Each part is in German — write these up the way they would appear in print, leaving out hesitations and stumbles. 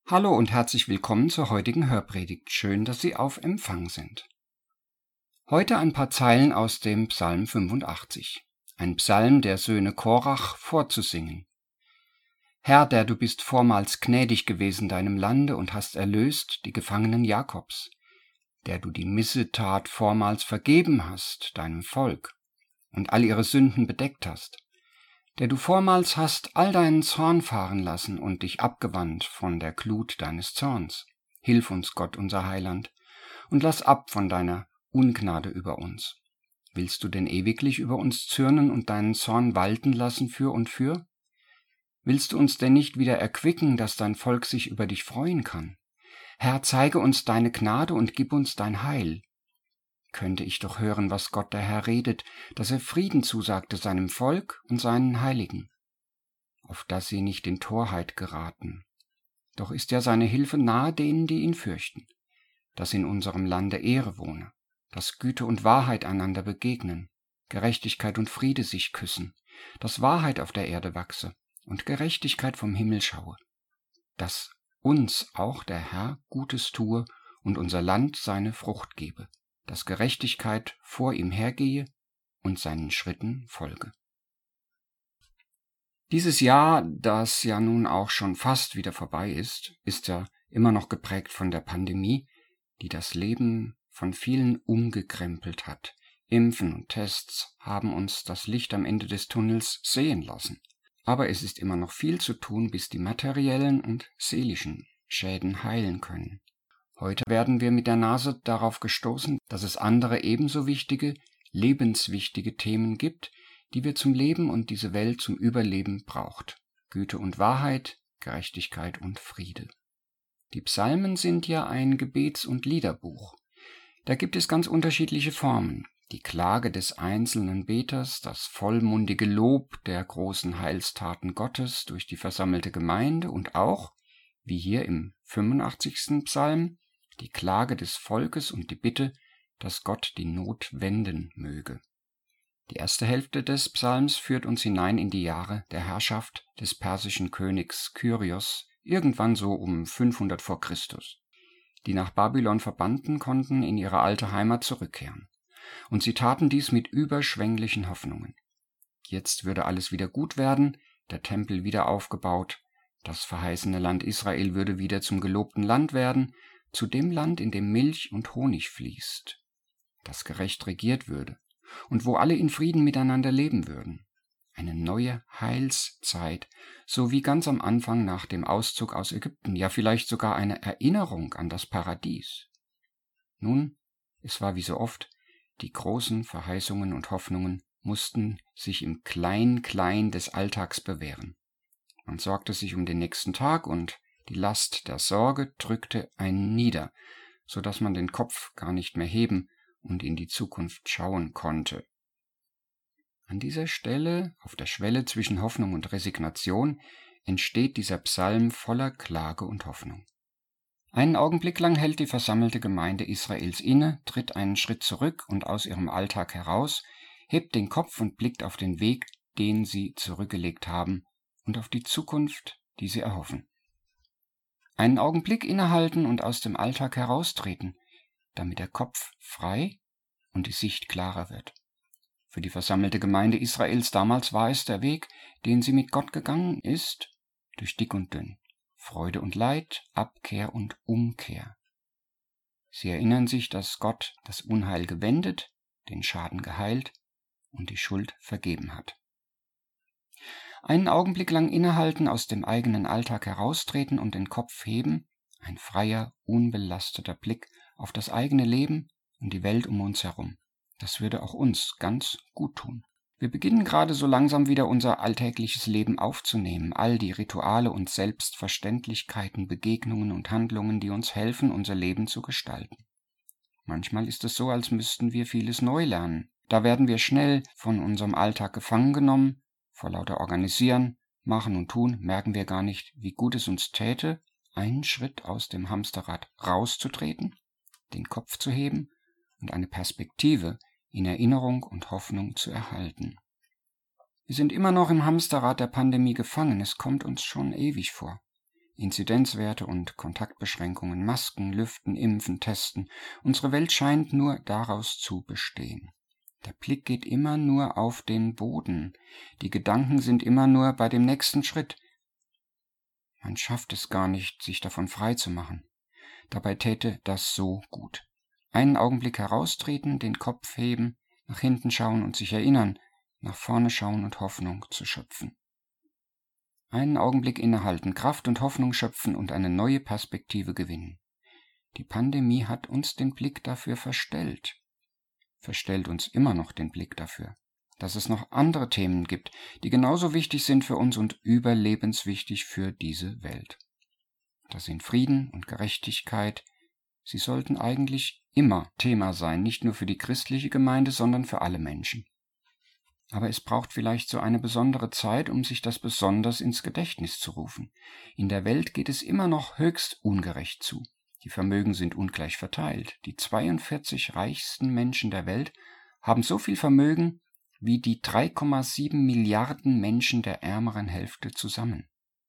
Hallo und herzlich willkommen zur heutigen Hörpredigt. Schön, dass Sie auf Empfang sind. Heute ein paar Zeilen aus dem Psalm 85, ein Psalm der Söhne Korach vorzusingen. Herr, der du bist vormals gnädig gewesen deinem Lande und hast erlöst die Gefangenen Jakobs, der du die Missetat vormals vergeben hast deinem Volk und all ihre Sünden bedeckt hast, der du vormals hast all deinen Zorn fahren lassen und dich abgewandt von der Glut deines Zorns. Hilf uns, Gott, unser Heiland, und lass ab von deiner Ungnade über uns. Willst du denn ewiglich über uns zürnen und deinen Zorn walten lassen für und für? Willst du uns denn nicht wieder erquicken, dass dein Volk sich über dich freuen kann? Herr, zeige uns deine Gnade und gib uns dein Heil. Könnte ich doch hören, was Gott der Herr redet, dass er Frieden zusagte seinem Volk und seinen Heiligen, auf dass sie nicht in Torheit geraten. Doch ist ja seine Hilfe nahe denen, die ihn fürchten, dass in unserem Lande Ehre wohne, dass Güte und Wahrheit einander begegnen, Gerechtigkeit und Friede sich küssen, dass Wahrheit auf der Erde wachse und Gerechtigkeit vom Himmel schaue, dass uns auch der Herr Gutes tue und unser Land seine Frucht gebe, dass Gerechtigkeit vor ihm hergehe und seinen Schritten folge. Dieses Jahr, das ja nun auch schon fast wieder vorbei ist ja immer noch geprägt von der Pandemie, die das Leben von vielen umgekrempelt hat. Impfen und Tests haben uns das Licht am Ende des Tunnels sehen lassen. Aber es ist immer noch viel zu tun, bis die materiellen und seelischen Schäden heilen können. Heute werden wir mit der Nase darauf gestoßen, dass es andere ebenso wichtige, lebenswichtige Themen gibt, die wir zum Leben und diese Welt zum Überleben braucht. Güte und Wahrheit, Gerechtigkeit und Friede. Die Psalmen sind ja ein Gebets- und Liederbuch. Da gibt es ganz unterschiedliche Formen. Die Klage des einzelnen Beters, das vollmundige Lob der großen Heilstaten Gottes durch die versammelte Gemeinde und auch, wie hier im 85. Psalm, die Klage des Volkes und die Bitte, dass Gott die Not wenden möge. Die erste Hälfte des Psalms führt uns hinein in die Jahre der Herrschaft des persischen Königs Kyrios, irgendwann so um 500 vor Christus. Die nach Babylon Verbannten konnten in ihre alte Heimat zurückkehren. Und sie taten dies mit überschwänglichen Hoffnungen. Jetzt würde alles wieder gut werden, der Tempel wieder aufgebaut, das verheißene Land Israel würde wieder zum gelobten Land werden, zu dem Land, in dem Milch und Honig fließt, das gerecht regiert würde und wo alle in Frieden miteinander leben würden. Eine neue Heilszeit, so wie ganz am Anfang nach dem Auszug aus Ägypten, ja vielleicht sogar eine Erinnerung an das Paradies. Nun, es war wie so oft, die großen Verheißungen und Hoffnungen mussten sich im Klein-Klein des Alltags bewähren. Man sorgte sich um den nächsten Tag und die Last der Sorge drückte einen nieder, so dass man den Kopf gar nicht mehr heben und in die Zukunft schauen konnte. An dieser Stelle, auf der Schwelle zwischen Hoffnung und Resignation, entsteht dieser Psalm voller Klage und Hoffnung. Einen Augenblick lang hält die versammelte Gemeinde Israels inne, tritt einen Schritt zurück und aus ihrem Alltag heraus, hebt den Kopf und blickt auf den Weg, den sie zurückgelegt haben, und auf die Zukunft, die sie erhoffen. Einen Augenblick innehalten und aus dem Alltag heraustreten, damit der Kopf frei und die Sicht klarer wird. Für die versammelte Gemeinde Israels damals war es der Weg, den sie mit Gott gegangen ist, durch dick und dünn, Freude und Leid, Abkehr und Umkehr. Sie erinnern sich, dass Gott das Unheil gewendet, den Schaden geheilt und die Schuld vergeben hat. Einen Augenblick lang innehalten, aus dem eigenen Alltag heraustreten und den Kopf heben, ein freier, unbelasteter Blick auf das eigene Leben und die Welt um uns herum. Das würde auch uns ganz gut tun. Wir beginnen gerade so langsam wieder unser alltägliches Leben aufzunehmen, all die Rituale und Selbstverständlichkeiten, Begegnungen und Handlungen, die uns helfen, unser Leben zu gestalten. Manchmal ist es so, als müssten wir vieles neu lernen. Da werden wir schnell von unserem Alltag gefangen genommen. Vor lauter Organisieren, Machen und Tun merken wir gar nicht, wie gut es uns täte, einen Schritt aus dem Hamsterrad rauszutreten, den Kopf zu heben und eine Perspektive in Erinnerung und Hoffnung zu erhalten. Wir sind immer noch im Hamsterrad der Pandemie gefangen, es kommt uns schon ewig vor. Inzidenzwerte und Kontaktbeschränkungen, Masken, Lüften, Impfen, Testen. Unsere Welt scheint nur daraus zu bestehen. Der Blick geht immer nur auf den Boden. Die Gedanken sind immer nur bei dem nächsten Schritt. Man schafft es gar nicht, sich davon frei zu machen. Dabei täte das so gut. Einen Augenblick heraustreten, den Kopf heben, nach hinten schauen und sich erinnern, nach vorne schauen und Hoffnung zu schöpfen. Einen Augenblick innehalten, Kraft und Hoffnung schöpfen und eine neue Perspektive gewinnen. Die Pandemie hat uns den Blick dafür verstellt uns immer noch den Blick dafür, dass es noch andere Themen gibt, die genauso wichtig sind für uns und überlebenswichtig für diese Welt. Das sind Frieden und Gerechtigkeit. Sie sollten eigentlich immer Thema sein, nicht nur für die christliche Gemeinde, sondern für alle Menschen. Aber es braucht vielleicht so eine besondere Zeit, um sich das besonders ins Gedächtnis zu rufen. In der Welt geht es immer noch höchst ungerecht zu. Die Vermögen sind ungleich verteilt. Die 42 reichsten Menschen der Welt haben so viel Vermögen wie die 3,7 Milliarden Menschen der ärmeren Hälfte zusammen.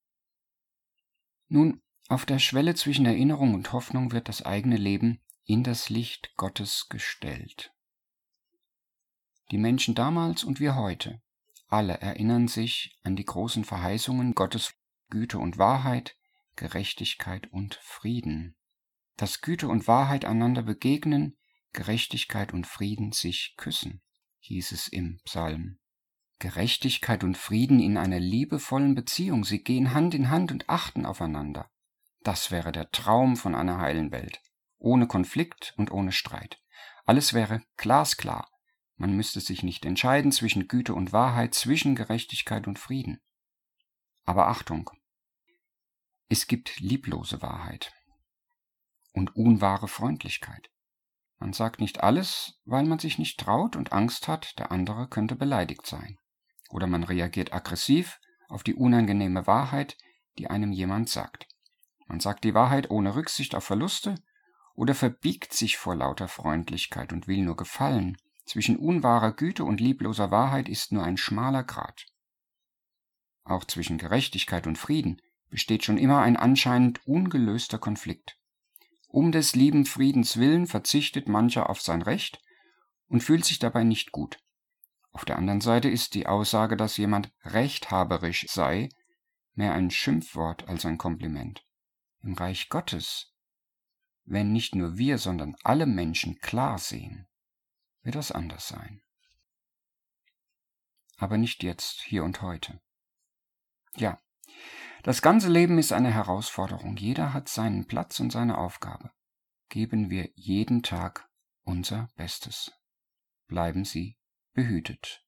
Nun, auf der Schwelle zwischen Erinnerung und Hoffnung wird das eigene Leben in das Licht Gottes gestellt. Die Menschen damals und wir heute, alle erinnern sich an die großen Verheißungen Gottes Güte und Wahrheit, Gerechtigkeit und Frieden. Dass Güte und Wahrheit einander begegnen, Gerechtigkeit und Frieden sich küssen, hieß es im Psalm. Gerechtigkeit und Frieden in einer liebevollen Beziehung, sie gehen Hand in Hand und achten aufeinander. Das wäre der Traum von einer heilen Welt, ohne Konflikt und ohne Streit. Alles wäre glasklar. Man müsste sich nicht entscheiden zwischen Güte und Wahrheit, zwischen Gerechtigkeit und Frieden. Aber Achtung, es gibt lieblose Wahrheit und unwahre Freundlichkeit. Man sagt nicht alles, weil man sich nicht traut und Angst hat, der andere könnte beleidigt sein. Oder man reagiert aggressiv auf die unangenehme Wahrheit, die einem jemand sagt. Man sagt die Wahrheit ohne Rücksicht auf Verluste oder verbiegt sich vor lauter Freundlichkeit und will nur gefallen. Zwischen unwahrer Güte und liebloser Wahrheit ist nur ein schmaler Grat. Auch zwischen Gerechtigkeit und Frieden besteht schon immer ein anscheinend ungelöster Konflikt. Um des lieben Friedens willen verzichtet mancher auf sein Recht und fühlt sich dabei nicht gut. Auf der anderen Seite ist die Aussage, dass jemand rechthaberisch sei, mehr ein Schimpfwort als ein Kompliment. Im Reich Gottes, wenn nicht nur wir, sondern alle Menschen klar sehen, wird das anders sein. Aber nicht jetzt, hier und heute. Ja, das ganze Leben ist eine Herausforderung. Jeder hat seinen Platz und seine Aufgabe. Geben wir jeden Tag unser Bestes. Bleiben Sie behütet.